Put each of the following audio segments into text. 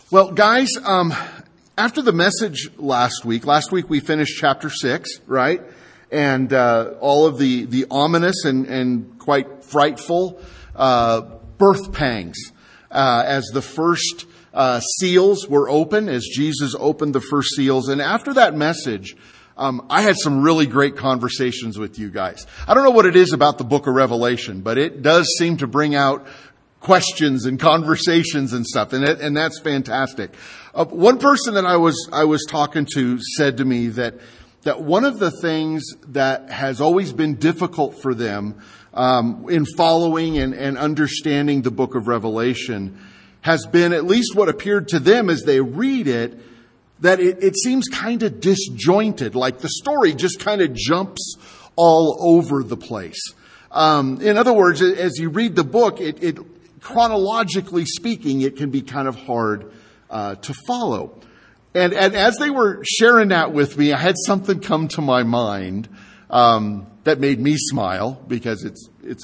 Well, guys, after the message last week we finished chapter 6, right? And all of the ominous and quite frightful birth pangs as the first seals were open, as Jesus opened the first seals. And after that message, I had some really great conversations with you guys. I don't know what it is about the book of Revelation, but it does seem to bring out questions and conversations and stuff, and that's fantastic. One person that I was talking to said to me that one of the things that has always been difficult for them in following and understanding the book of Revelation has been, at least what appeared to them as they read it, that it seems kind of disjointed, like the story just kind of jumps all over the place. In other words, as you read the book, it chronologically speaking, it can be kind of hard to follow. And as they were sharing that with me, I had something come to my mind that made me smile, because it's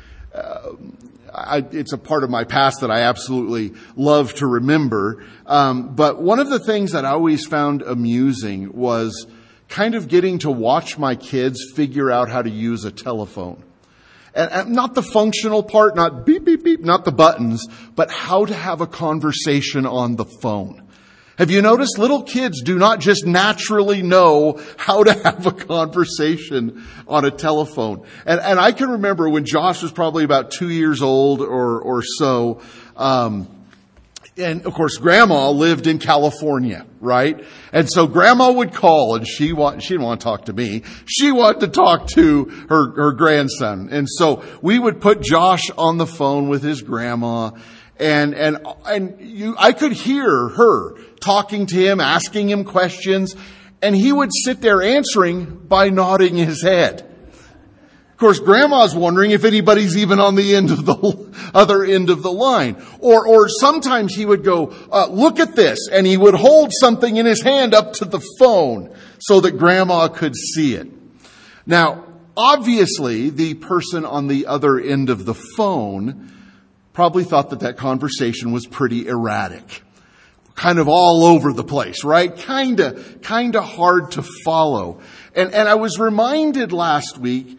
a part of my past that I absolutely love to remember. But one of the things that I always found amusing was kind of getting to watch my kids figure out how to use a telephone. And not the functional part, not beep, beep, beep, not the buttons, but how to have a conversation on the phone. Have you noticed little kids do not just naturally know how to have a conversation on a telephone? And I can remember when Josh was probably about 2 years old or so, and of course, Grandma lived in California, right? And so Grandma would call, and she didn't want to talk to me. She wanted to talk to her grandson. And so we would put Josh on the phone with his grandma, and I could hear her talking to him, asking him questions, and he would sit there answering by nodding his head. Of course, Grandma's wondering if anybody's even on the other end of the line. Or sometimes he would go, look at this, and he would hold something in his hand up to the phone so that Grandma could see it. Now, obviously, the person on the other end of the phone probably thought that conversation was pretty erratic. Kind of all over the place, right? Kind of hard to follow. And I was reminded last week,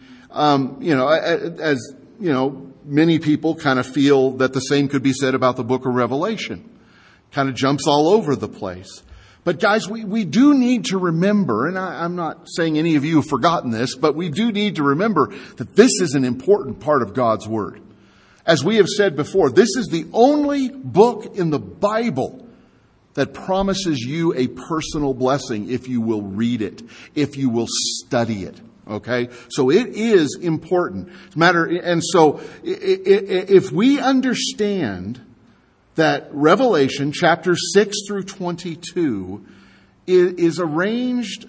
as many people kind of feel that the same could be said about the book of Revelation. Kind of jumps all over the place. But guys, we do need to remember, and I'm not saying any of you have forgotten this, but we do need to remember that this is an important part of God's Word. As we have said before, this is the only book in the Bible that promises you a personal blessing if you will read it, if you will study it. Okay? So it is important. And so if we understand that Revelation chapter 6 through 22 is arranged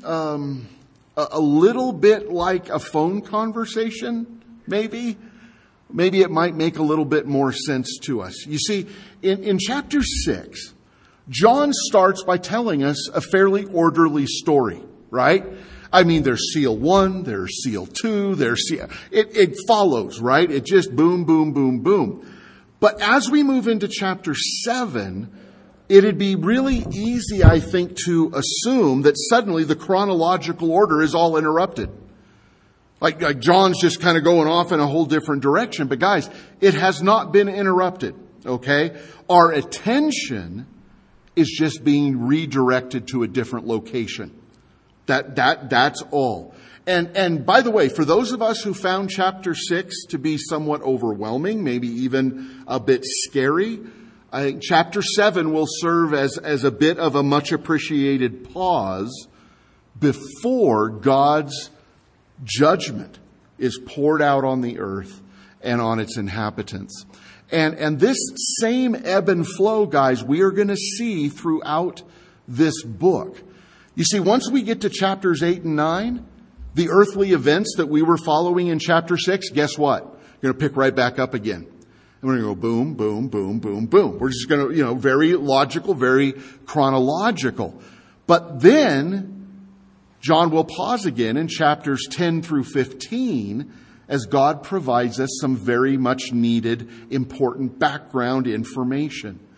a little bit like a phone conversation, maybe it might make a little bit more sense to us. You see, in chapter 6, John starts by telling us a fairly orderly story, right? I mean, there's seal 1, there's seal 2, it follows, right? It just boom, boom, boom, boom. But as we move into chapter 7, it'd be really easy, I think, to assume that suddenly the chronological order is all interrupted. Like John's just kind of going off in a whole different direction. But guys, it has not been interrupted, okay? Our attention is just being redirected to a different location. That's all. And by the way, for those of us who found chapter 6 to be somewhat overwhelming, maybe even a bit scary, I think chapter 7 will serve as a bit of a much appreciated pause before God's judgment is poured out on the earth and on its inhabitants. And this same ebb and flow, guys, we are going to see throughout this book. You see, once we get to chapters 8 and 9, the earthly events that we were following in chapter 6, guess what? We're going to pick right back up again. And we're going to go boom, boom, boom, boom, boom. We're just going to, very logical, very chronological. But then John will pause again in chapters 10 through 15 as God provides us some very much needed, important background information.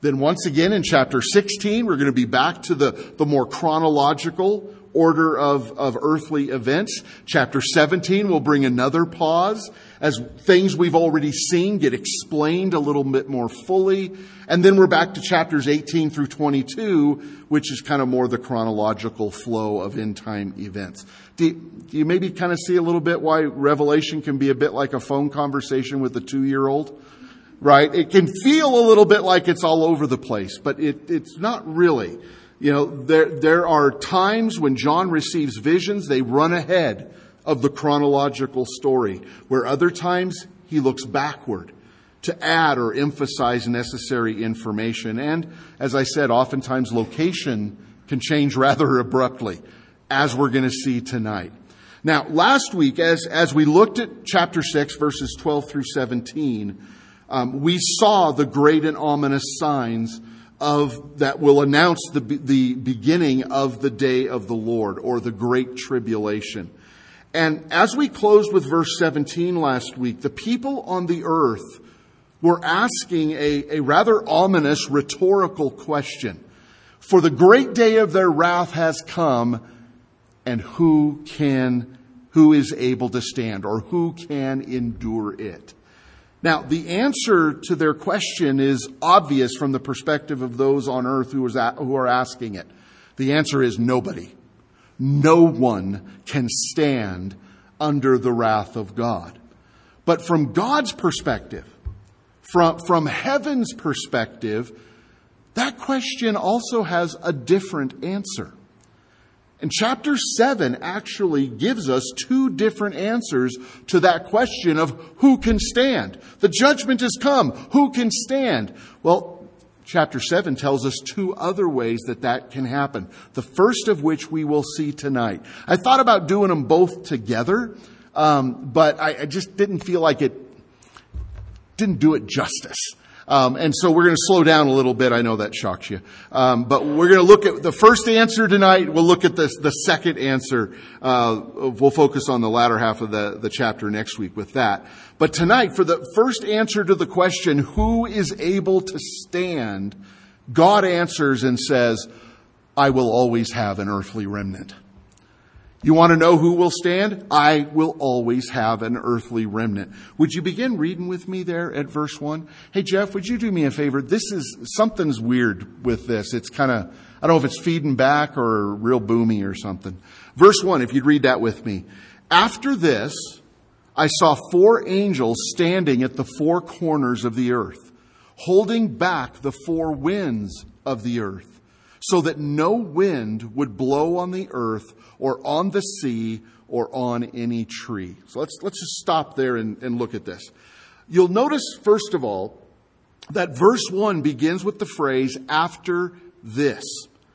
Then once again in chapter 16, we're going to be back to the more chronological order of earthly events. Chapter 17 will bring another pause as things we've already seen get explained a little bit more fully. And then we're back to chapters 18 through 22, which is kind of more the chronological flow of end time events. Do you maybe kind of see a little bit why Revelation can be a bit like a phone conversation with a 2-year-old? Right? It can feel a little bit like it's all over the place, but it's not really. You know, there are times when John receives visions, they run ahead of the chronological story, where other times he looks backward to add or emphasize necessary information. And as I said, oftentimes location can change rather abruptly, as we're going to see tonight. Now, last week, as we looked at chapter 6, verses 12 through 17, we saw the great and ominous signs that will announce the beginning of the day of the Lord, or the great tribulation. And as we closed with verse 17 last week, the people on the earth were asking a rather ominous rhetorical question. For the great day of their wrath has come, and who is able to stand, or who can endure it? Now, the answer to their question is obvious from the perspective of those on earth who are asking it. The answer is nobody. No one can stand under the wrath of God. But from God's perspective, from heaven's perspective, that question also has a different answer. And chapter 7 actually gives us 2 different answers to that question of who can stand. The judgment has come. Who can stand? Well, chapter 7 tells us 2 other ways that can happen. The first of which we will see tonight. I thought about doing them both together, but I just didn't feel like it didn't do it justice. And so we're going to slow down a little bit. I know that shocks you. But we're going to look at the first answer tonight. We'll look at the second answer. We'll focus on the latter half of the chapter next week with that. But tonight, for the first answer to the question, who is able to stand, God answers and says, I will always have an earthly remnant. You want to know who will stand? I will always have an earthly remnant. Would you begin reading with me there at verse 1? Hey, Jeff, would you do me a favor? Something's weird with this. It's kind of, I don't know if it's feeding back or real boomy or something. Verse 1, if you'd read that with me. After this, I saw 4 angels standing at the 4 corners of the earth, holding back the 4 winds of the earth, so that no wind would blow on the earth or on the sea or on any tree. So let's just stop there and look at this. You'll notice, first of all, that verse 1 begins with the phrase, after this.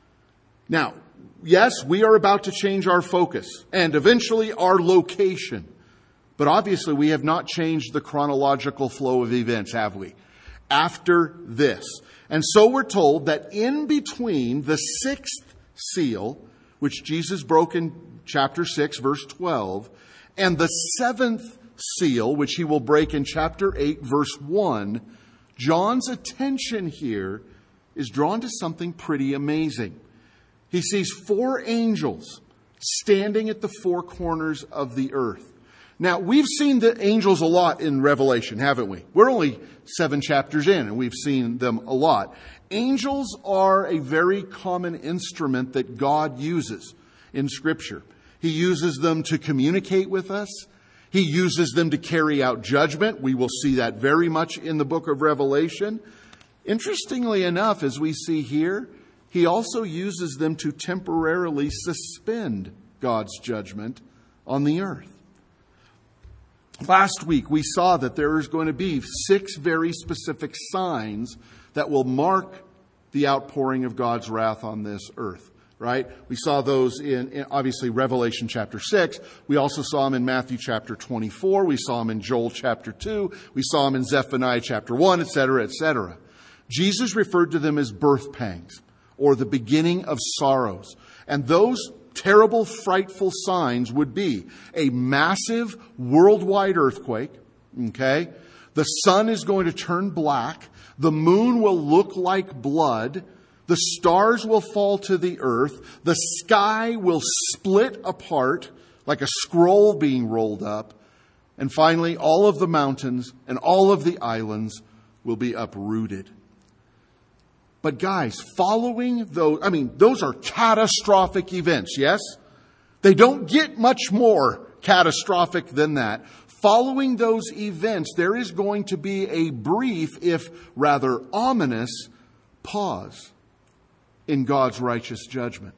Now, yes, we are about to change our focus and eventually our location. But obviously we have not changed the chronological flow of events, have we? After this. And so we're told that in between the 6th seal, which Jesus broke in chapter 6, verse 12, and the 7th seal, which he will break in chapter 8, verse 1, John's attention here is drawn to something pretty amazing. He sees 4 angels standing at the 4 corners of the earth. Now, we've seen the angels a lot in Revelation, haven't we? We're only 7 chapters in, and we've seen them a lot. Angels are a very common instrument that God uses in Scripture. He uses them to communicate with us. He uses them to carry out judgment. We will see that very much in the book of Revelation. Interestingly enough, as we see here, he also uses them to temporarily suspend God's judgment on the earth. Last week, we saw that there is going to be 6 very specific signs that will mark the outpouring of God's wrath on this earth, right? We saw those in obviously Revelation chapter 6. We also saw them in Matthew chapter 24. We saw them in Joel chapter 2. We saw them in Zephaniah chapter 1, etc., etc. Jesus referred to them as birth pangs, or the beginning of sorrows. And those terrible, frightful signs would be a massive worldwide earthquake, okay? The sun is going to turn black. The moon will look like blood. The stars will fall to the earth. The sky will split apart like a scroll being rolled up. And finally, all of the mountains and all of the islands will be uprooted. But guys, following those are catastrophic events, yes? They don't get much more catastrophic than that. Following those events, there is going to be a brief, if rather ominous, pause in God's righteous judgment.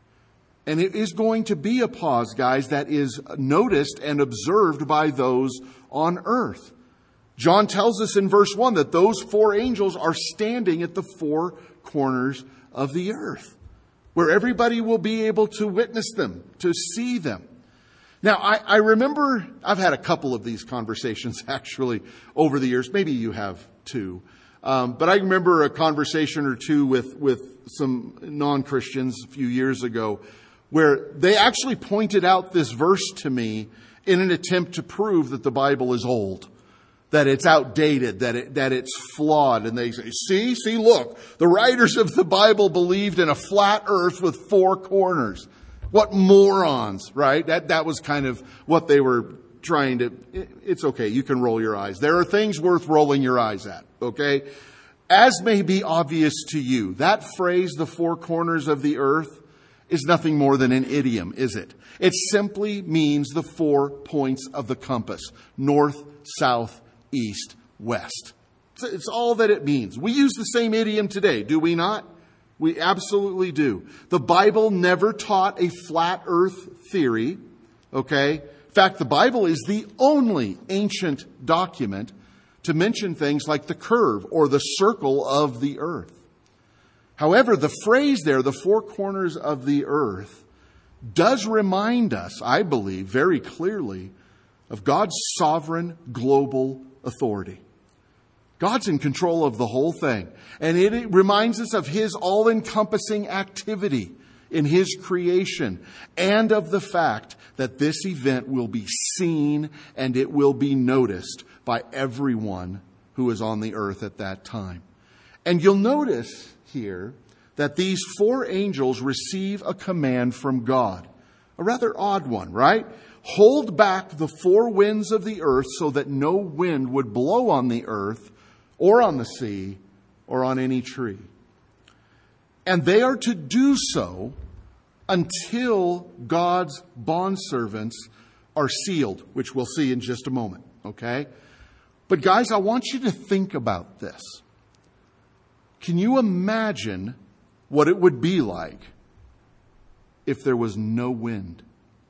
And it is going to be a pause, guys, that is noticed and observed by those on earth. John tells us in verse 1 that those 4 angels are standing at the 4 corners of the earth, where everybody will be able to witness them, to see them. Now, I remember, I've had a couple of these conversations actually over the years. Maybe you have too. But I remember a conversation or two with some non-Christians a few years ago where they actually pointed out this verse to me in an attempt to prove that the Bible is old, that it's outdated, that it's flawed. And they say, see, look, the writers of the Bible believed in a flat earth with 4 corners. What morons, right? That was kind of what they were trying to... It's okay, you can roll your eyes. There are things worth rolling your eyes at, okay? As may be obvious to you, that phrase, the 4 corners of the earth, is nothing more than an idiom, is it? It simply means the 4 points of the compass. North, south, east, west. It's all that it means. We use the same idiom today, do we not? We absolutely do. The Bible never taught a flat earth theory, okay? In fact, the Bible is the only ancient document to mention things like the curve or the circle of the earth. However, the phrase there, the 4 corners of the earth, does remind us, I believe, very clearly of God's sovereign global authority. God's in control of the whole thing. And it reminds us of His all-encompassing activity in His creation and of the fact that this event will be seen and it will be noticed by everyone who is on the earth at that time. And you'll notice here that these 4 angels receive a command from God. A rather odd one, right? Hold back the 4 winds of the earth so that no wind would blow on the earth or on the sea or on any tree. And they are to do so until God's bondservants are sealed, which we'll see in just a moment, okay? But guys, I want you to think about this. Can you imagine what it would be like if there was no wind?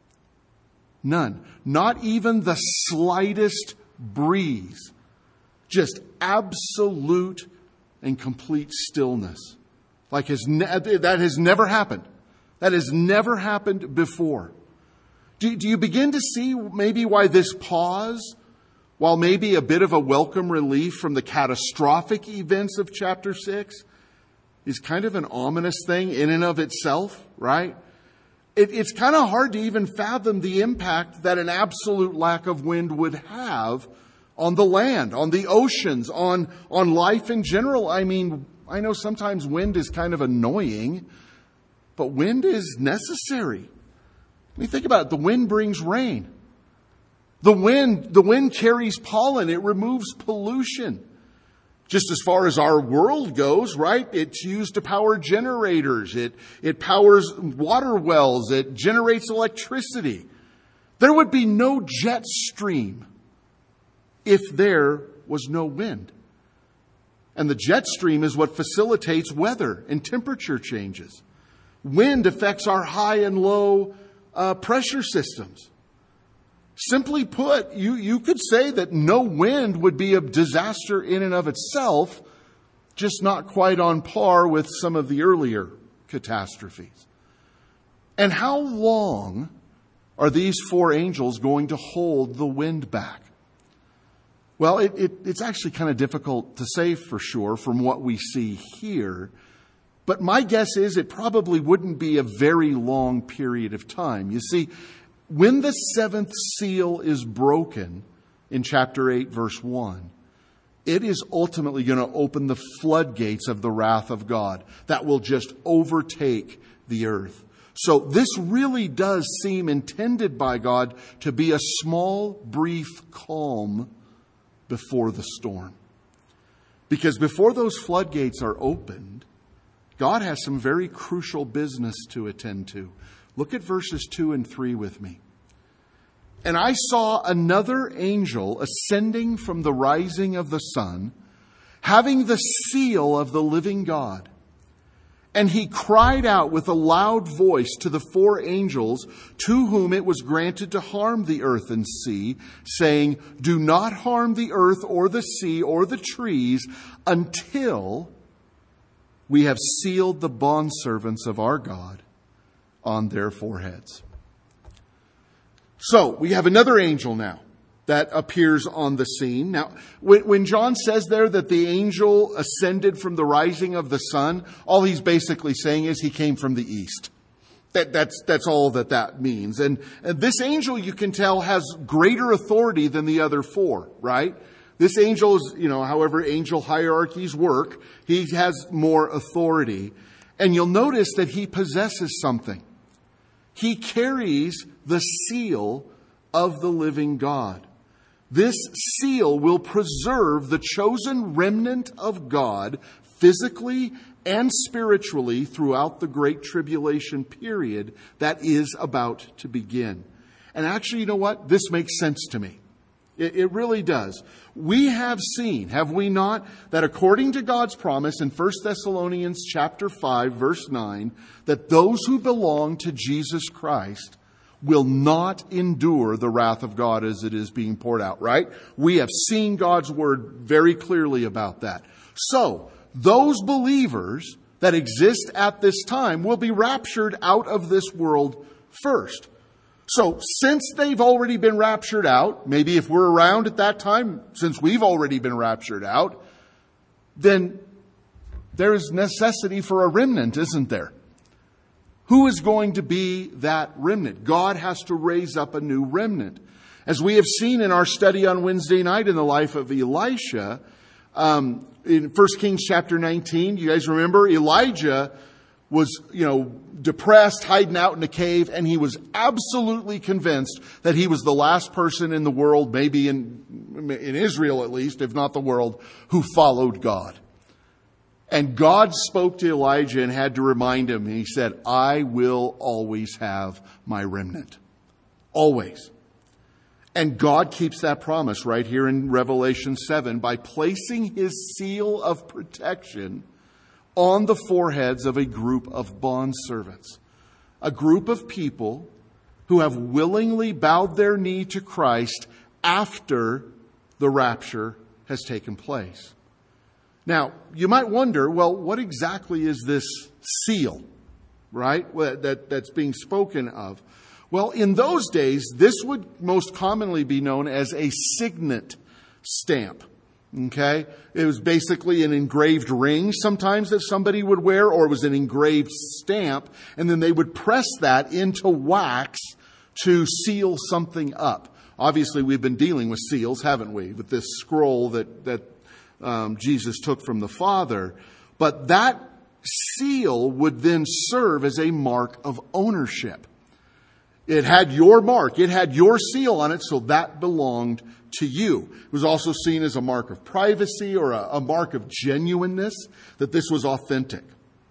None. Not even the slightest breeze. Just absolute and complete stillness. That has never happened. That has never happened before. Do you begin to see maybe why this pause, while maybe a bit of a welcome relief from the catastrophic events of chapter 6, is kind of an ominous thing in and of itself, right? It's kind of hard to even fathom the impact that an absolute lack of wind would have on the land, on the oceans, on life in general. I mean, I know sometimes wind is kind of annoying, but wind is necessary. I mean, think about it. The wind brings rain. The wind carries pollen. It removes pollution. Just as far as our world goes, right? It's used to power generators. It powers water wells. It generates electricity. There would be no jet stream if there was no wind. And the jet stream is what facilitates weather and temperature changes. Wind affects our high and low pressure systems. Simply put, you could say that no wind would be a disaster in and of itself, just not quite on par with some of the earlier catastrophes. And how long are these 4 angels going to hold the wind back? Well, it's actually kind of difficult to say for sure from what we see here. But my guess is it probably wouldn't be a very long period of time. You see, when the 7th seal is broken in chapter 8, verse 1, it is ultimately going to open the floodgates of the wrath of God that will just overtake the earth. So this really does seem intended by God to be a small, brief calm before the storm. Because before those floodgates are opened, God has some very crucial business to attend to. Look at verses 2 and 3 with me. And I saw another angel ascending from the rising of the sun, having the seal of the living God. And he cried out with a loud voice to the 4 angels to whom it was granted to harm the earth and sea, saying, do not harm the earth or the sea or the trees until we have sealed the bondservants of our God on their foreheads. So we have another angel now that appears on the scene. Now, when John says there that the angel ascended from the rising of the sun, all he's basically saying is he came from the east. That's all that means. And this angel, you can tell, has greater authority than the other 4, right? This angel is, however angel hierarchies work, he has more authority. And you'll notice that he possesses something. He carries the seal of the living God. This seal will preserve the chosen remnant of God physically and spiritually throughout the Great Tribulation period that is about to begin. And actually, you know what? This makes sense to me. It really does. We have seen, have we not, that according to God's promise in 1 Thessalonians chapter 5, verse 9, that those who belong to Jesus Christ will not endure the wrath of God as it is being poured out, right? We have seen God's word very clearly about that. So, those believers that exist at this time will be raptured out of this world first. So, since they've already been raptured out, maybe if we're around at that time, since we've already been raptured out, then there is necessity for a remnant, isn't there? Who is going to be that remnant? God has to raise up a new remnant. As we have seen in our study on Wednesday night in the life of Elisha, in 1 Kings chapter 19, you guys remember Elijah was, depressed, hiding out in a cave, and he was absolutely convinced that he was the last person in the world, maybe in Israel at least, if not the world, who followed God. And God spoke to Elijah and had to remind him. He said, I will always have my remnant. Always. And God keeps that promise right here in Revelation 7 by placing his seal of protection on the foreheads of a group of bondservants. A group of people who have willingly bowed their knee to Christ after the rapture has taken place. Now, you might wonder, well, what exactly is this seal, right, that's being spoken of? Well, in those days, this would most commonly be known as a signet stamp, okay? It was basically an engraved ring sometimes that somebody would wear, or it was an engraved stamp, and then they would press that into wax to seal something up. Obviously, we've been dealing with seals, haven't we, with this scroll that Jesus took from the Father. But that seal would then serve as a mark of ownership. It had your mark. It had your seal on it, so that belonged to you. It was also seen as a mark of privacy or a mark of genuineness, that this was authentic.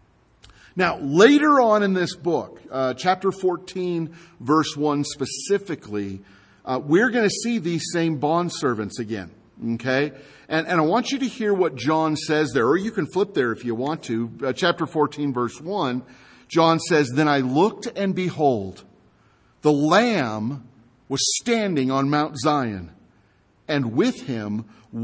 Now, later on in this book, chapter 14, verse 1 specifically, we're going to see these same bondservants again. Okay? And I want you to hear what John says there, or you can flip there if you want to. Chapter 14, verse 1, John says, Then I looked, and behold, the Lamb was standing on Mount Zion, and with him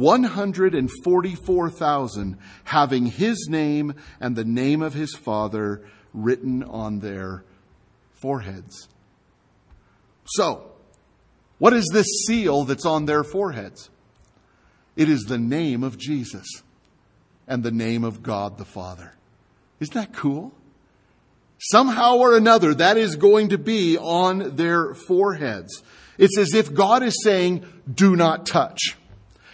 144,000, having his name and the name of his Father written on their foreheads. So, what is this seal that's on their foreheads? It is the name of Jesus and the name of God the Father. Isn't that cool? Somehow or another, that is going to be on their foreheads. It's as if God is saying, do not touch.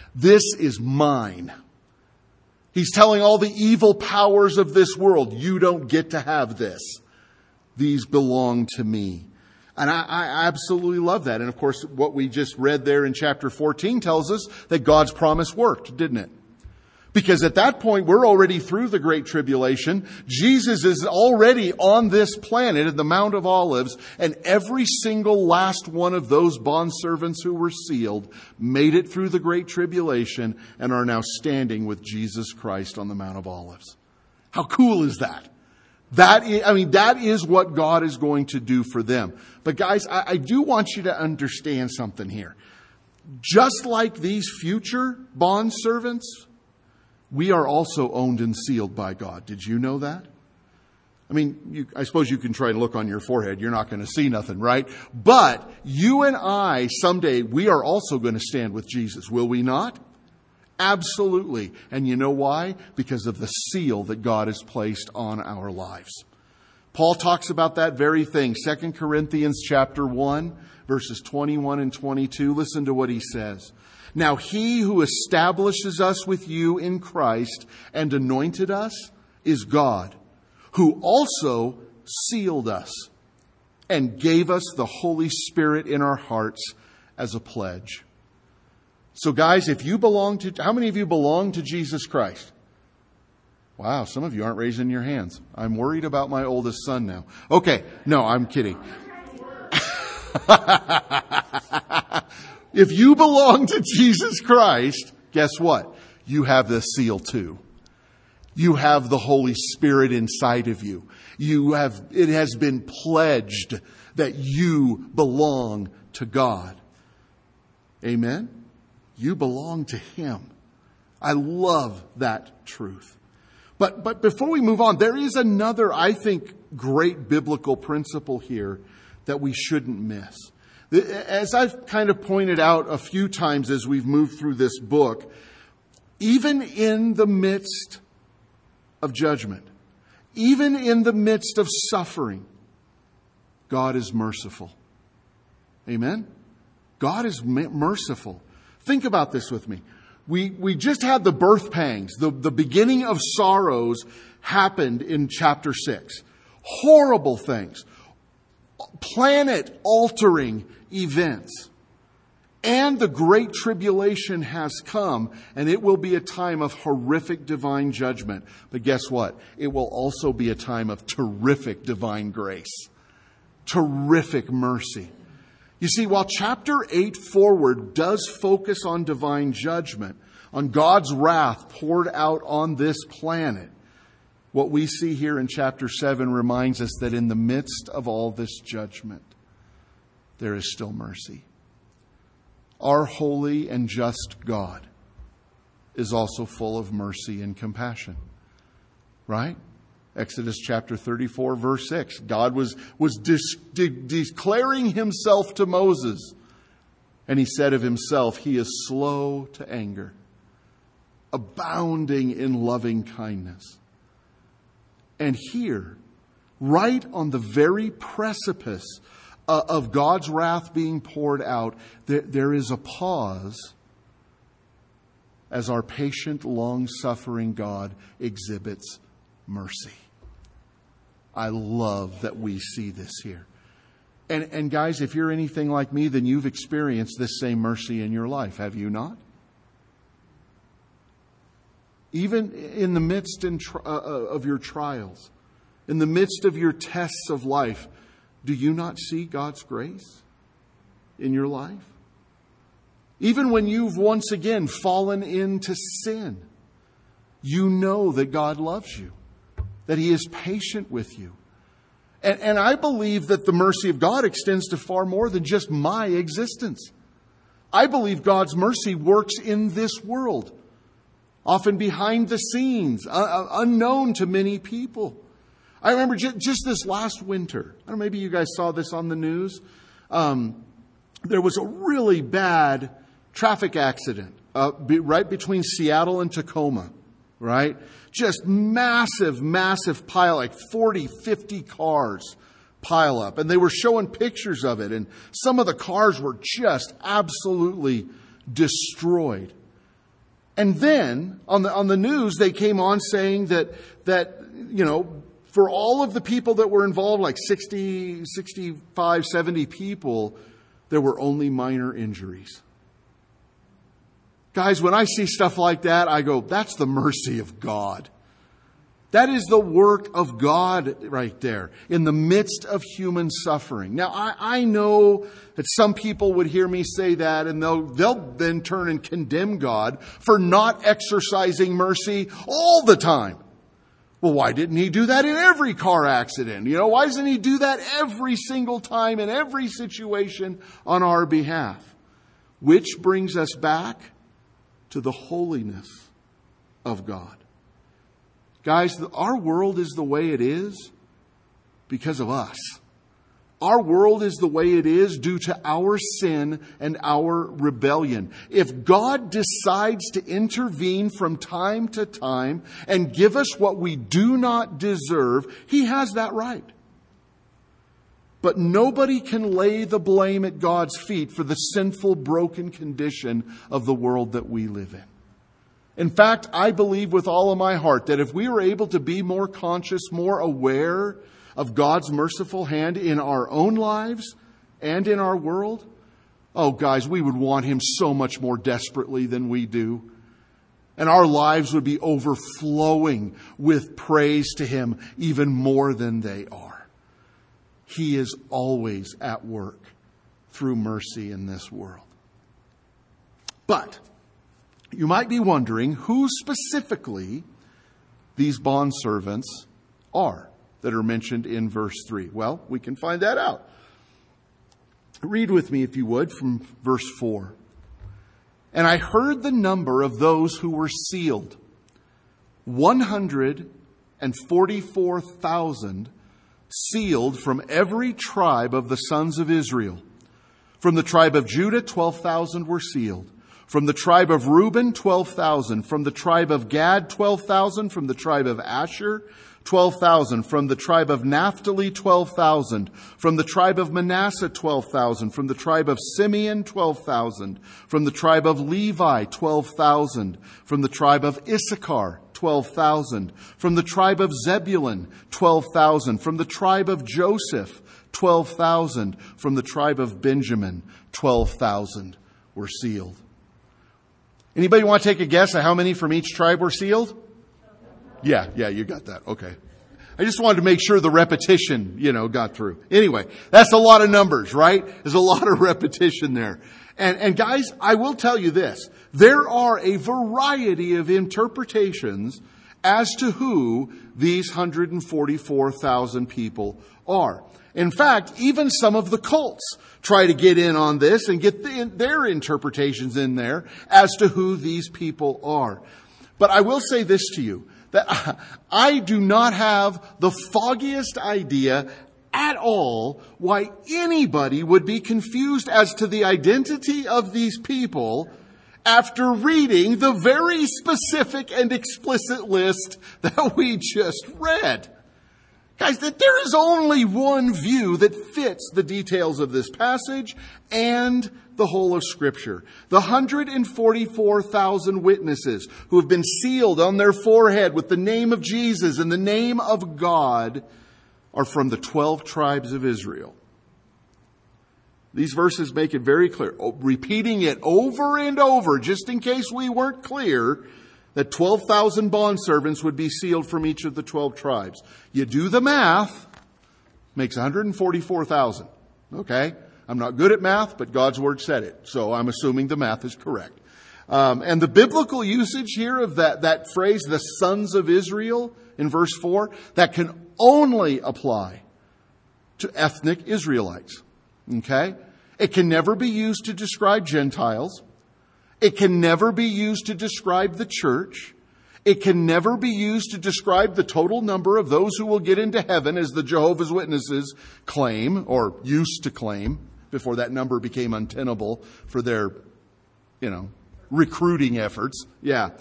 This is mine. He's telling all the evil powers of this world, you don't get to have this. These belong to me. And I absolutely love that. And of course, what we just read there in chapter 14 tells us that God's promise worked, didn't it? Because at that point, we're already through the Great Tribulation. Jesus is already on this planet at the Mount of Olives. And every single last one of those bondservants who were sealed made it through the Great Tribulation and are now standing with Jesus Christ on the Mount of Olives. How cool is that? That is what God is going to do for them. But guys, I do want you to understand something here. Just like these future bondservants, we are also owned and sealed by God. Did you know that? I mean, I suppose you can try to look on your forehead. You're not going to see nothing, right? But you and I, someday, we are also going to stand with Jesus, will we not? Absolutely. And you know why? Because of the seal that God has placed on our lives. Paul talks about that very thing. 2 Corinthians chapter 1, verses 21 and 22. Listen to what he says. Now he who establishes us with you in Christ and anointed us is God, who also sealed us and gave us the Holy Spirit in our hearts as a pledge. So guys, if you belong to, how many of you belong to Jesus Christ? Wow, some of you aren't raising your hands. I'm worried about my oldest son now. Okay, no, I'm kidding. If you belong to Jesus Christ, guess what? You have the seal too. You have the Holy Spirit inside of you. It has been pledged that you belong to God. Amen? You belong to Him. I love that truth. But before we move on, there is another, I think, great biblical principle here that we shouldn't miss. As I've kind of pointed out a few times as we've moved through this book, even in the midst of judgment, even in the midst of suffering, God is merciful. Amen? God is merciful. Think about this with me. We just had the birth pangs. The beginning of sorrows happened in chapter 6. Horrible things. Planet-altering events. And the Great Tribulation has come, and it will be a time of horrific divine judgment. But guess what? It will also be a time of terrific divine grace. Terrific mercy. You see, while chapter 8 forward does focus on divine judgment, on God's wrath poured out on this planet, what we see here in chapter 7 reminds us that in the midst of all this judgment, there is still mercy. Our holy and just God is also full of mercy and compassion. Right? Exodus chapter 34, verse 6. God was declaring Himself to Moses. And He said of Himself, He is slow to anger, abounding in loving kindness. And here, right on the very precipice of God's wrath being poured out, there is a pause as our patient, long-suffering God exhibits mercy. I love that we see this here. And guys, if you're anything like me, then you've experienced this same mercy in your life, have you not? Even in the midst of your trials, in the midst of your tests of life, do you not see God's grace in your life? Even when you've once again fallen into sin, you know that God loves you, that He is patient with you. And I believe that the mercy of God extends to far more than just my existence. I believe God's mercy works in this world, often behind the scenes, unknown to many people. I remember just this last winter, I don't know, maybe you guys saw this on the news. There was a really bad traffic accident right between Seattle and Tacoma, right? Just massive pile, like 40, 50 cars pile up. And they were showing pictures of it. And some of the cars were just absolutely destroyed. And then on the news, they came on saying that, for all of the people that were involved, like 60, 65, 70 people, there were only minor injuries. Guys, when I see stuff like that, I go, that's the mercy of God. That is the work of God right there in the midst of human suffering. Now, I know that some people would hear me say that and they'll then turn and condemn God for not exercising mercy all the time. Well, why didn't he do that in every car accident? Why doesn't he do that every single time in every situation on our behalf? Which brings us back to the holiness of God. Guys, our world is the way it is because of us. Our world is the way it is due to our sin and our rebellion. If God decides to intervene from time to time and give us what we do not deserve, He has that right. But nobody can lay the blame at God's feet for the sinful, broken condition of the world that we live in. In fact, I believe with all of my heart that if we were able to be more conscious, more aware of God's merciful hand in our own lives and in our world, oh guys, we would want Him so much more desperately than we do. And our lives would be overflowing with praise to Him even more than they are. He is always at work through mercy in this world. But you might be wondering who specifically these bondservants are that are mentioned in verse 3. Well, we can find that out. Read with me, if you would, from verse 4. And I heard the number of those who were sealed. 144,000 sealed from every tribe of the sons of Israel. From the tribe of Judah, 12,000 were sealed. From the tribe of Reuben, 12,000. From the tribe of Gad, 12,000. From the tribe of Asher, 12,000. From the tribe of Naphtali, 12,000. From the tribe of Manasseh, 12,000. From the tribe of Simeon, 12,000. From the tribe of Levi, 12,000. From the tribe of Issachar, 12,000. From the tribe of Zebulun, 12,000. From the tribe of Joseph, 12,000. From the tribe of Benjamin, 12,000 were sealed. Anybody want to take a guess at how many from each tribe were sealed? Yeah, you got that. Okay. I just wanted to make sure the repetition, got through. Anyway, that's a lot of numbers, right? There's a lot of repetition there. And guys, I will tell you this. There are a variety of interpretations as to who these 144,000 people are. In fact, even some of the cults try to get in on this and get their interpretations in there as to who these people are. But I will say this to you, that I do not have the foggiest idea at all why anybody would be confused as to the identity of these people after reading the very specific and explicit list that we just read. Guys, that there is only one view that fits the details of this passage and the whole of Scripture. The 144,000 witnesses who have been sealed on their forehead with the name of Jesus and the name of God are from the 12 tribes of Israel. These verses make it very clear, repeating it over and over, just in case we weren't clear, that 12,000 bondservants would be sealed from each of the 12 tribes. You do the math, makes 144,000. Okay? I'm not good at math, but God's Word said it. So I'm assuming the math is correct. And the biblical usage here of that phrase, the sons of Israel, in verse 4, that can only apply to ethnic Israelites. Okay? It can never be used to describe Gentiles. It can never be used to describe the church. It can never be used to describe the total number of those who will get into heaven, as the Jehovah's Witnesses claim, or used to claim, before that number became untenable for their, recruiting efforts. Yeah.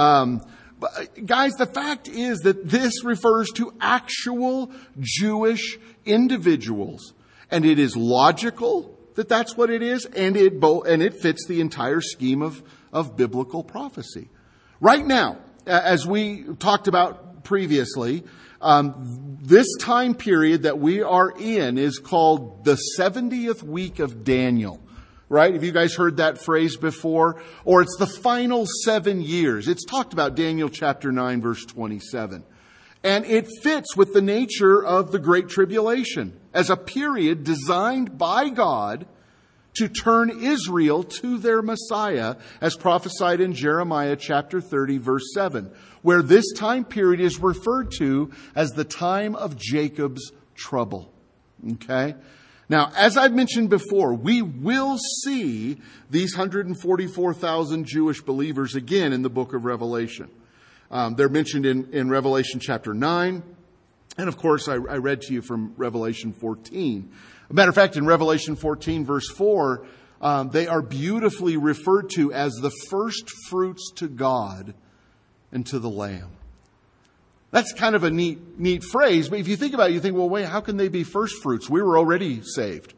But guys, the fact is that this refers to actual Jewish individuals. And it is logical that that's what it is, and it fits the entire scheme of biblical prophecy. Right now, as we talked about previously, this time period that we are in is called the 70th week of Daniel. Right? Have you guys heard that phrase before? Or it's the final 7 years. It's talked about Daniel chapter 9, verse 27. And it fits with the nature of the Great Tribulation as a period designed by God to turn Israel to their Messiah, as prophesied in Jeremiah chapter 30, verse 7, where this time period is referred to as the time of Jacob's trouble. Okay? Now, as I've mentioned before, we will see these 144,000 Jewish believers again in the book of Revelation. They're mentioned in Revelation chapter 9. And of course, I read to you from Revelation 14. As a matter of fact, in Revelation 14, verse 4, they are beautifully referred to as the first fruits to God and to the Lamb. That's kind of a neat phrase, but if you think about it, you think, well, wait, how can they be first fruits? We were already saved.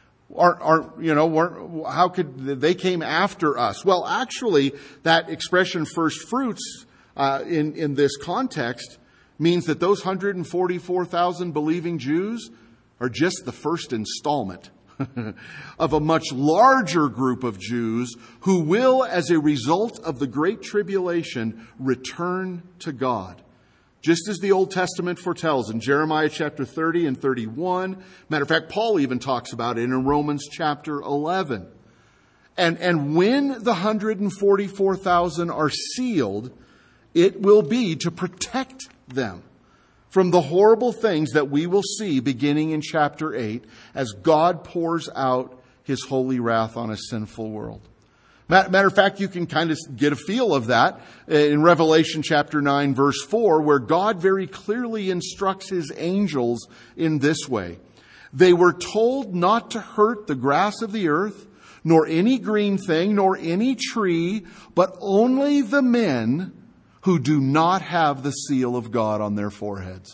How could they came after us? Well, actually, that expression "first fruits" in this context means that those 144,000 believing Jews are just the first installment of a much larger group of Jews who will, as a result of the Great Tribulation, return to God. Just as the Old Testament foretells in Jeremiah chapter 30 and 31. Matter of fact, Paul even talks about it in Romans chapter 11. And when the 144,000 are sealed, it will be to protect them from the horrible things that we will see beginning in chapter 8 as God pours out His holy wrath on a sinful world. Matter of fact, you can kind of get a feel of that in Revelation chapter 9, verse 4, where God very clearly instructs His angels in this way. They were told not to hurt the grass of the earth, nor any green thing, nor any tree, but only the men who do not have the seal of God on their foreheads.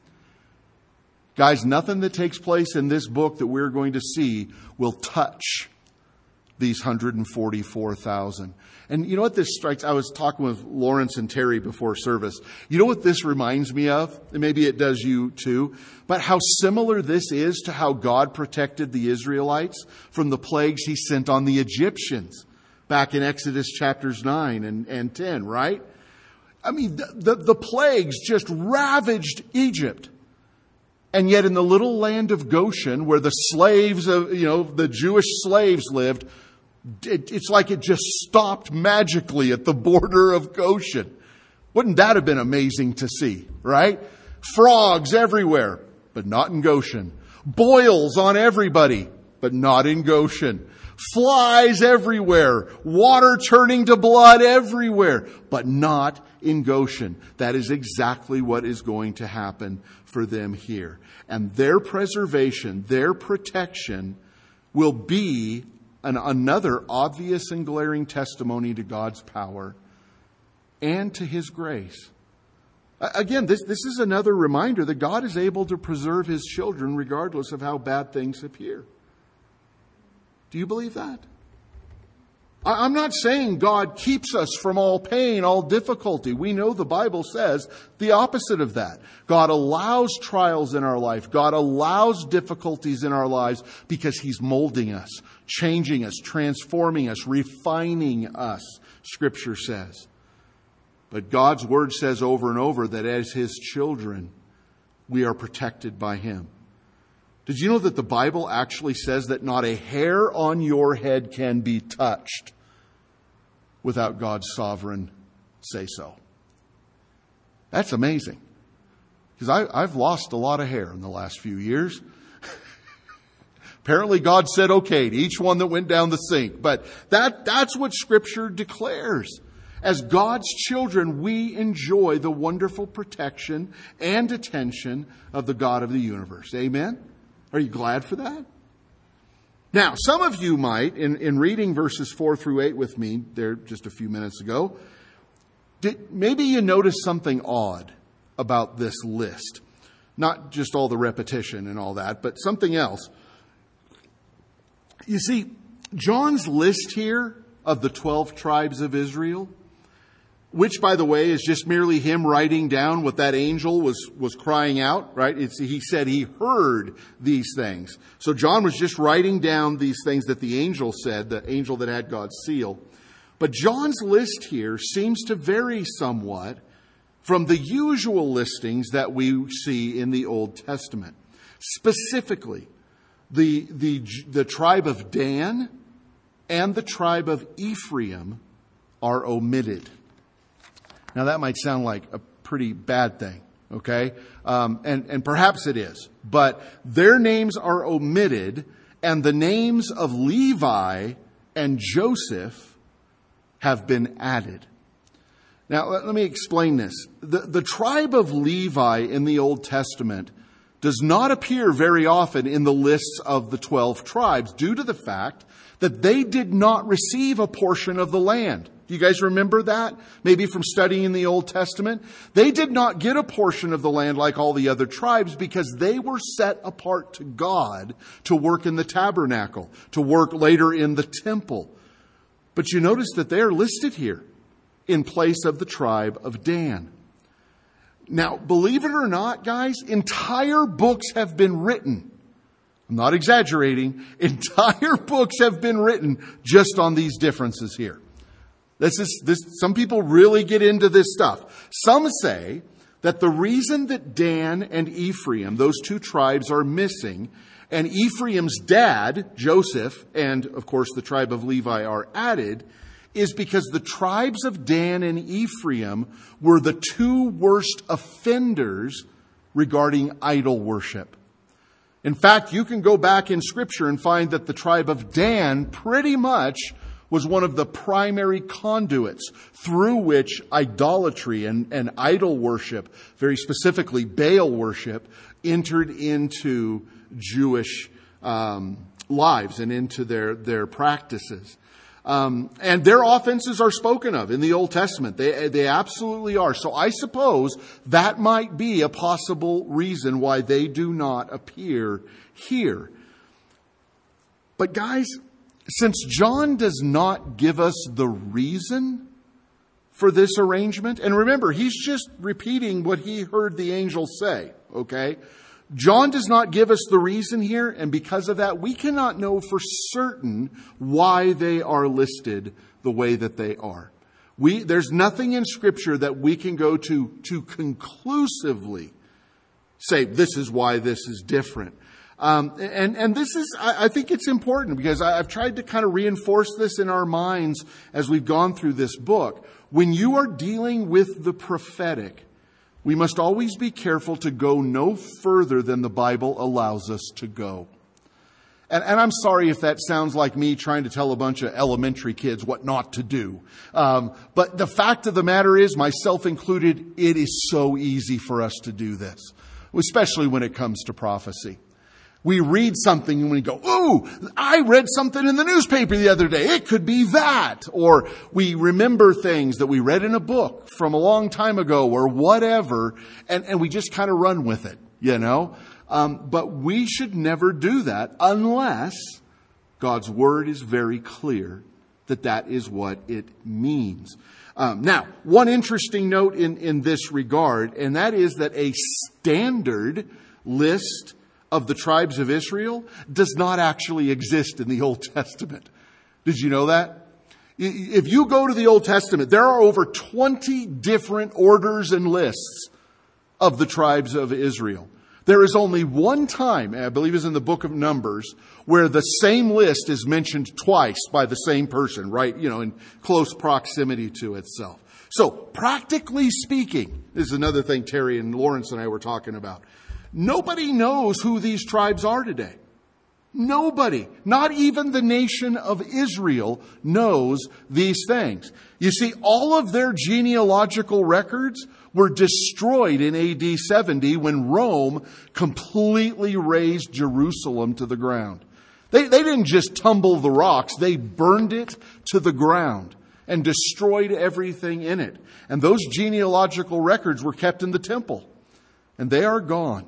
Guys, nothing that takes place in this book that we're going to see will touch these 144,000. And you know what this strikes? I was talking with Lawrence and Terry before service. You know what this reminds me of? And maybe it does you too. But how similar this is to how God protected the Israelites from the plagues He sent on the Egyptians back in Exodus chapters 9 and 10, right? I mean, the plagues just ravaged Egypt. And yet in the little land of Goshen, where the slaves of, the Jewish slaves lived, it's like it just stopped magically at the border of Goshen. Wouldn't that have been amazing to see, right? Frogs everywhere, but not in Goshen. Boils on everybody, but not in Goshen. Flies everywhere. Water turning to blood everywhere, but not in Goshen. That is exactly what is going to happen for them here. And their preservation, their protection will be another obvious and glaring testimony to God's power and to His grace. Again, this is another reminder that God is able to preserve His children regardless of how bad things appear. Do you believe that? I'm not saying God keeps us from all pain, all difficulty. We know the Bible says the opposite of that. God allows trials in our life. God allows difficulties in our lives because He's molding us, changing us, transforming us, refining us, Scripture says. But God's Word says over and over that as His children, we are protected by Him. Did you know that the Bible actually says that not a hair on your head can be touched without God's sovereign say-so? That's amazing. Because I've lost a lot of hair in the last few years. Apparently God said okay to each one that went down the sink. But that's what Scripture declares. As God's children, we enjoy the wonderful protection and attention of the God of the universe. Amen? Are you glad for that? Now, some of you might, in reading verses 4 through 8 with me there just a few minutes ago, maybe you noticed something odd about this list. Not just all the repetition and all that, but something else. You see, John's list here of the 12 tribes of Israel which, by the way, is just merely him writing down what that angel was crying out, right? He said he heard these things. So John was just writing down these things that the angel said, the angel that had God's seal. But John's list here seems to vary somewhat from the usual listings that we see in the Old Testament. Specifically, the tribe of Dan and the tribe of Ephraim are omitted. Now that might sound like a pretty bad thing, okay? And perhaps it is. But their names are omitted, and the names of Levi and Joseph have been added. Now let me explain this. The tribe of Levi in the Old Testament does not appear very often in the lists of the 12 tribes due to the fact that they did not receive a portion of the land. Do you guys remember that? Maybe from studying the Old Testament? They did not get a portion of the land like all the other tribes because they were set apart to God to work in the tabernacle, to work later in the temple. But you notice that they are listed here in place of the tribe of Dan. Now, believe it or not, guys, entire books have been written. I'm not exaggerating. Entire books have been written just on these differences here. Some people really get into this stuff. Some say that the reason that Dan and Ephraim, those two tribes, are missing, and Ephraim's dad, Joseph, and of course the tribe of Levi are added, is because the tribes of Dan and Ephraim were the two worst offenders regarding idol worship. In fact, you can go back in Scripture and find that the tribe of Dan pretty much was one of the primary conduits through which idolatry and idol worship, very specifically Baal worship, entered into Jewish lives and into their practices. And their offenses are spoken of in the Old Testament. They absolutely are. So I suppose that might be a possible reason why they do not appear here. But guys, since John does not give us the reason for this arrangement, and remember, he's just repeating what he heard the angel say, okay? John does not give us the reason here, and because of that, we cannot know for certain why they are listed the way that they are. There's nothing in Scripture that we can go to conclusively say this is why this is different. And this is, I think it's important because I've tried to kind of reinforce this in our minds as we've gone through this book. When you are dealing with the prophetic, we must always be careful to go no further than the Bible allows us to go. And I'm sorry if that sounds like me trying to tell a bunch of elementary kids what not to do. But the fact of the matter is, myself included, it is so easy for us to do this, especially when it comes to prophecy. We read something and we go, ooh, I read something in the newspaper the other day. It could be that. Or we remember things that we read in a book from a long time ago or whatever, and we just kind of run with it, you know. But we should never do that unless God's Word is very clear that that is what it means. Now, one interesting note in this regard, and that is that a standard list of the tribes of Israel does not actually exist in the Old Testament. Did you know that? If you go to the Old Testament, there are over 20 different orders and lists of the tribes of Israel. There is only one time, I believe it's in the book of Numbers, where the same list is mentioned twice by the same person, right? You know, in close proximity to itself. So, practically speaking, this is another thing Terry and Lawrence and I were talking about. Nobody knows who these tribes are today. Nobody, not even the nation of Israel, knows these things. You see, all of their genealogical records were destroyed in AD 70 when Rome completely razed Jerusalem to the ground. They didn't just tumble the rocks, they burned it to the ground and destroyed everything in it. And those genealogical records were kept in the temple, and they are gone.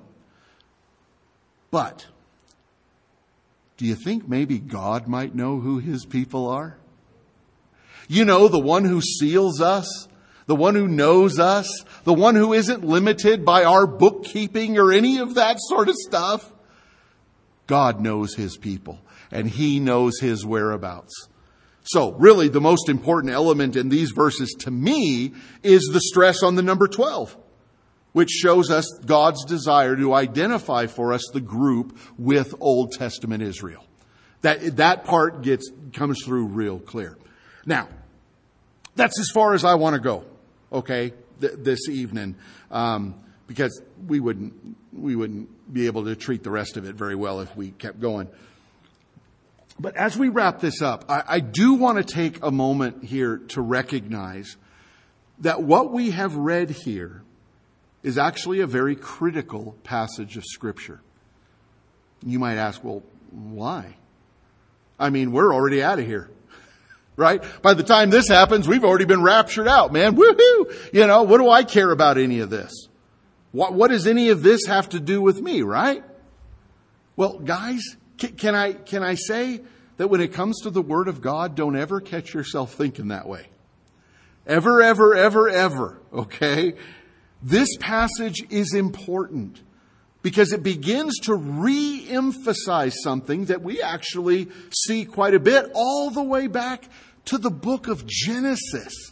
But do you think maybe God might know who His people are? You know, the one who seals us, the one who knows us, the one who isn't limited by our bookkeeping or any of that sort of stuff. God knows His people, and He knows His whereabouts. So really the most important element in these verses to me is the stress on the number 12, which shows us God's desire to identify for us the group with Old Testament Israel. That part comes through real clear. Now, that's as far as I want to go, okay, this evening, because we wouldn't be able to treat the rest of it very well if we kept going. But as we wrap this up, I do want to take a moment here to recognize that what we have read here is actually a very critical passage of Scripture. You might ask, well, why? I mean, we're already out of here, right? By the time this happens, we've already been raptured out, man. Woohoo! What do I care about any of this? What does any of this have to do with me, right? Well, guys, can I say that when it comes to the Word of God, don't ever catch yourself thinking that way. Ever, ever, ever, ever, okay? This passage is important because it begins to re-emphasize something that we actually see quite a bit all the way back to the book of Genesis.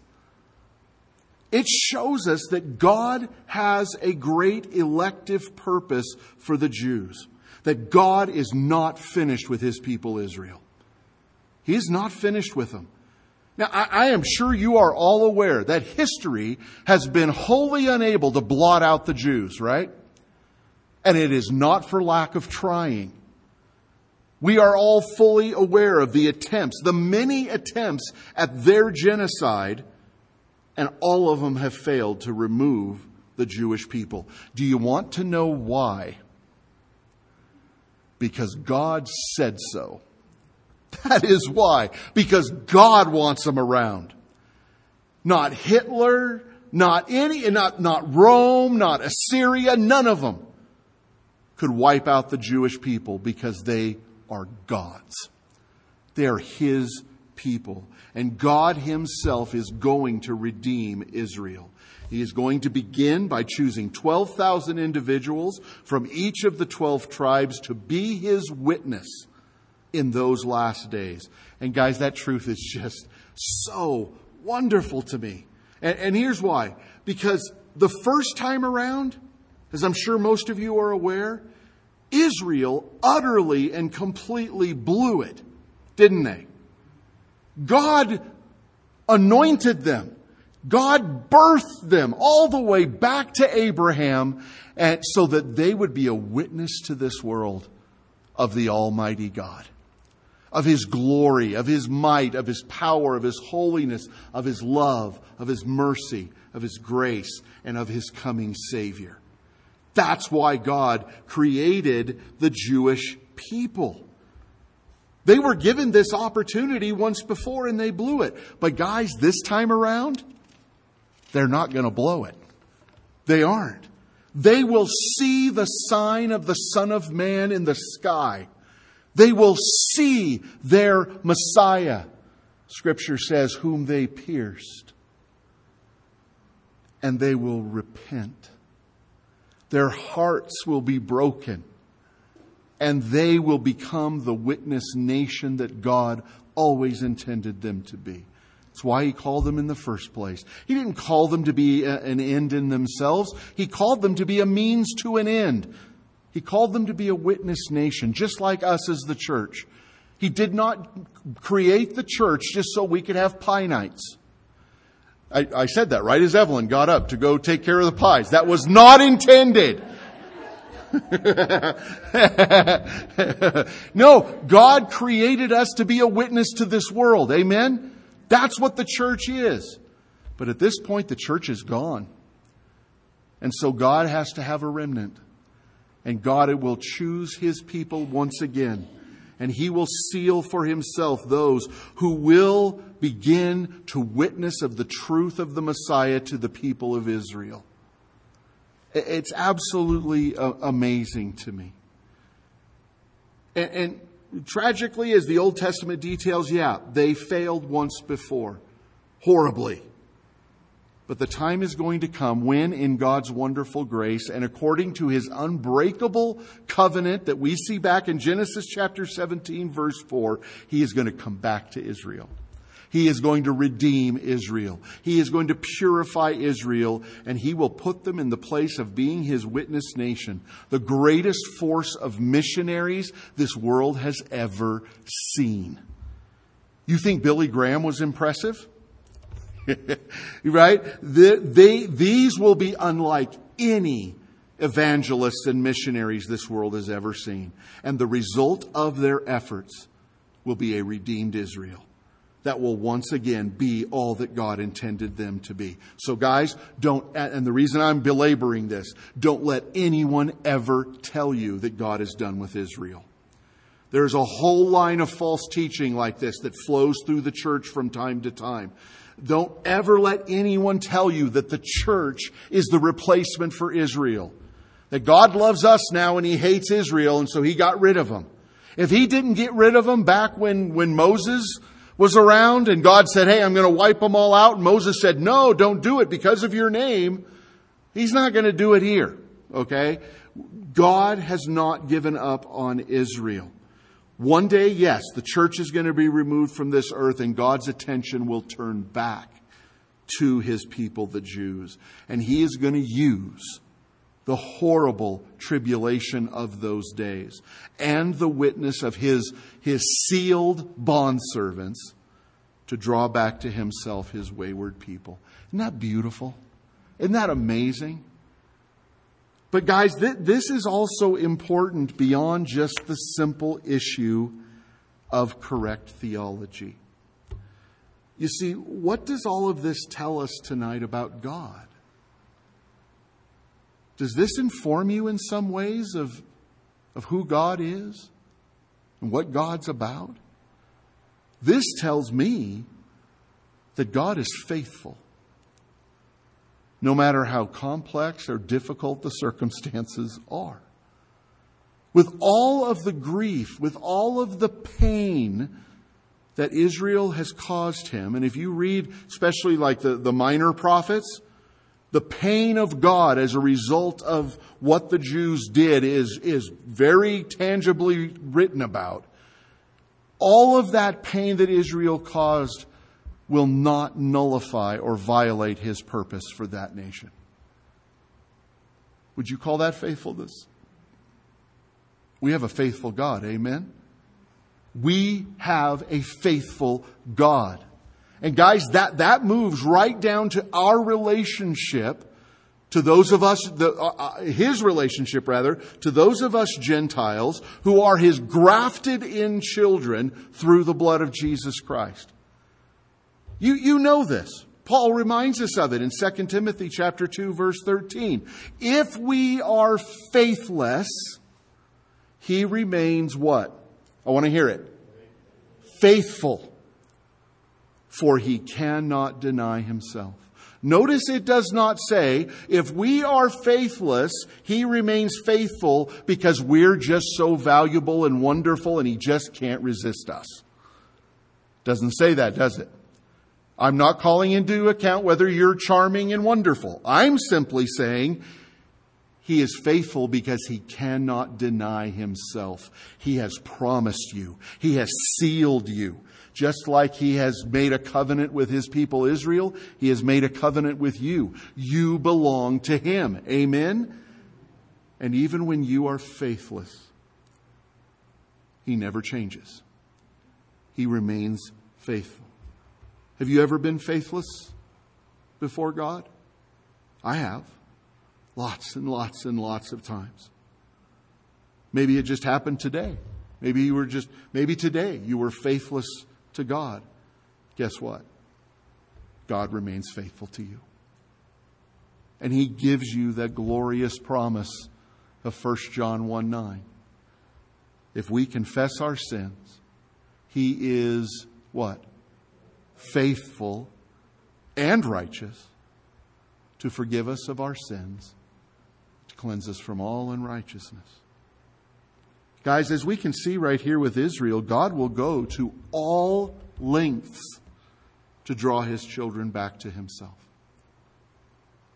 It shows us that God has a great elective purpose for the Jews. That God is not finished with His people Israel. He is not finished with them. Now, I am sure you are all aware that history has been wholly unable to blot out the Jews, right? And it is not for lack of trying. We are all fully aware of the attempts, the many attempts at their genocide, and all of them have failed to remove the Jewish people. Do you want to know why? Because God said so. That is why. Because God wants them around. Not Hitler, not Rome, not Assyria, none of them could wipe out the Jewish people because they are God's. They are His people. And God Himself is going to redeem Israel. He is going to begin by choosing 12,000 individuals from each of the 12 tribes to be His witness in those last days. And guys, that truth is just so wonderful to me. And here's why. Because the first time around, as I'm sure most of you are aware, Israel utterly and completely blew it, didn't they? God anointed them. God birthed them all the way back to Abraham, and so that they would be a witness to this world of the Almighty God, of His glory, of His might, of His power, of His holiness, of His love, of His mercy, of His grace, and of His coming Savior. That's why God created the Jewish people. They were given this opportunity once before and they blew it. But guys, this time around, they're not going to blow it. They aren't. They will see the sign of the Son of Man in the sky. They will see their Messiah, Scripture says, whom they pierced. And they will repent. Their hearts will be broken. And they will become the witness nation that God always intended them to be. That's why He called them in the first place. He didn't call them to be an end in themselves. He called them to be a means to an end. He called them to be a witness nation, just like us as the church. He did not create the church just so we could have pie nights. I said that right as Evelyn got up to go take care of the pies. That was not intended. No, God created us to be a witness to this world. Amen? That's what the church is. But at this point, the church is gone. And so God has to have a remnant. And God will choose His people once again. And He will seal for Himself those who will begin to witness of the truth of the Messiah to the people of Israel. It's absolutely amazing to me. And tragically, as the Old Testament details, they failed once before. Horribly. But the time is going to come when, in God's wonderful grace and according to His unbreakable covenant that we see back in Genesis chapter 17, verse 4, He is going to come back to Israel. He is going to redeem Israel. He is going to purify Israel, and He will put them in the place of being His witness nation, the greatest force of missionaries this world has ever seen. You think Billy Graham was impressive? Right? These will be unlike any evangelists and missionaries this world has ever seen. And the result of their efforts will be a redeemed Israel that will once again be all that God intended them to be. So guys, and the reason I'm belaboring this, don't let anyone ever tell you that God is done with Israel. There's a whole line of false teaching like this that flows through the church from time to time. Don't ever let anyone tell you that the church is the replacement for Israel. That God loves us now and He hates Israel, and so He got rid of them. If He didn't get rid of them back when Moses was around and God said, hey, I'm going to wipe them all out, and Moses said, no, don't do it because of your name, He's not going to do it here. Okay? God has not given up on Israel. One day, yes, the church is going to be removed from this earth and God's attention will turn back to His people, the Jews. And He is going to use the horrible tribulation of those days and the witness of His sealed bondservants to draw back to Himself His wayward people. Isn't that beautiful? Isn't that amazing? But guys, this is also important beyond just the simple issue of correct theology. You see, what does all of this tell us tonight about God? Does this inform you in some ways of who God is and what God's about? This tells me that God is faithful. No matter how complex or difficult the circumstances are. With all of the grief, with all of the pain that Israel has caused Him, and if you read especially like the minor prophets, the pain of God as a result of what the Jews did is very tangibly written about. All of that pain that Israel caused will not nullify or violate His purpose for that nation. Would you call that faithfulness? We have a faithful God, amen? We have a faithful God. And guys, that moves right down to our relationship to those of us, His relationship rather, to those of us Gentiles who are His grafted in children through the blood of Jesus Christ. You know this. Paul reminds us of it in 2 Timothy chapter 2, verse 13. If we are faithless, He remains what? I want to hear it. Faithful. For He cannot deny Himself. Notice it does not say, if we are faithless, He remains faithful because we're just so valuable and wonderful and He just can't resist us. Doesn't say that, does it? I'm not calling into account whether you're charming and wonderful. I'm simply saying He is faithful because He cannot deny Himself. He has promised you. He has sealed you. Just like He has made a covenant with His people Israel, He has made a covenant with you. You belong to Him. Amen? And even when you are faithless, He never changes. He remains faithful. Have you ever been faithless before God? I have. Lots and lots and lots of times. Maybe it just happened today. Maybe today you were faithless to God. Guess what? God remains faithful to you. And He gives you that glorious promise of 1 John 1:9. If we confess our sins, He is what? Faithful and righteous to forgive us of our sins, to cleanse us from all unrighteousness. Guys, as we can see right here with Israel, God will go to all lengths to draw His children back to Himself.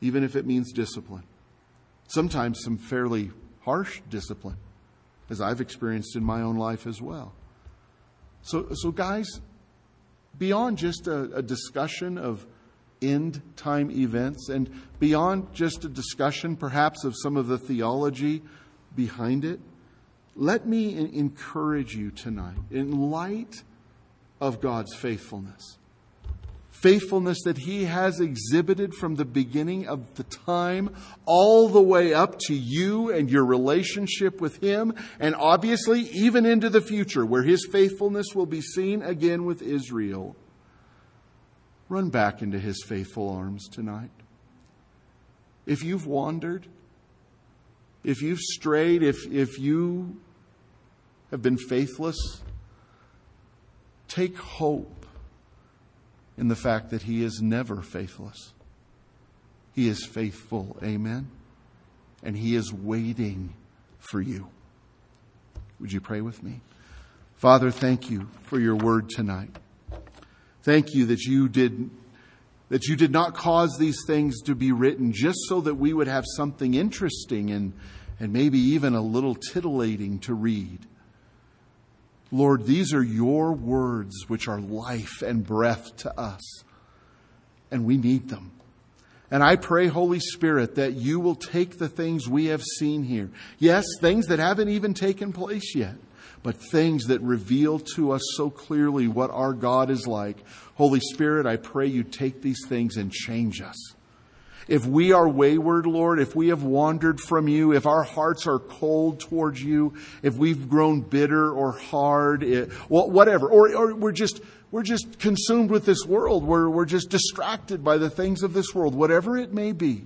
even if it means discipline. Sometimes some fairly harsh discipline, as I've experienced in my own life as well. So guys, beyond just a discussion of end time events and beyond just a discussion perhaps of some of the theology behind it, let me encourage you tonight, in light of God's faithfulness that He has exhibited from the beginning of the time all the way up to you and your relationship with Him, and obviously even into the future where His faithfulness will be seen again with Israel. Run back into His faithful arms tonight. If you've wandered, if you've strayed, if you have been faithless, take hope in the fact that He is never faithless. He is faithful. Amen. And He is waiting for you. Would you pray with me? Father, thank you for your word tonight. Thank you that you did not cause these things to be written just so that we would have something interesting and maybe even a little titillating to read. Lord, these are your words which are life and breath to us, and we need them. And I pray, Holy Spirit, that you will take the things we have seen here. Yes, things that haven't even taken place yet, but things that reveal to us so clearly what our God is like. Holy Spirit, I pray you take these things and change us. If we are wayward, Lord, if we have wandered from you, if our hearts are cold towards you, if we've grown bitter or hard, whatever, or we're just consumed with this world, we're just distracted by the things of this world, whatever it may be,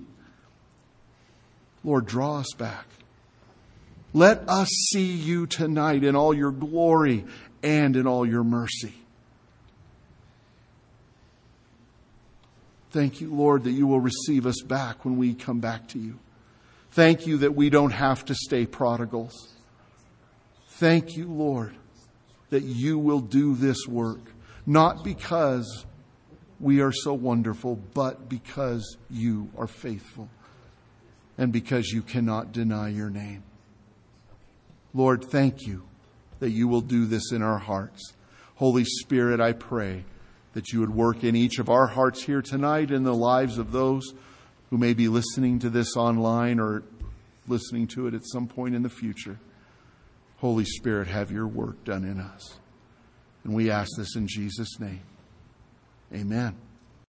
Lord, draw us back. Let us see you tonight in all your glory and in all your mercy. Thank you, Lord, that you will receive us back when we come back to you. Thank you that we don't have to stay prodigals. Thank you, Lord, that you will do this work, not because we are so wonderful, but because you are faithful and because you cannot deny your name. Lord, thank you that you will do this in our hearts. Holy Spirit, I pray that you would work in each of our hearts here tonight, in the lives of those who may be listening to this online or listening to it at some point in the future. Holy Spirit, have your work done in us. And we ask this in Jesus' name. Amen.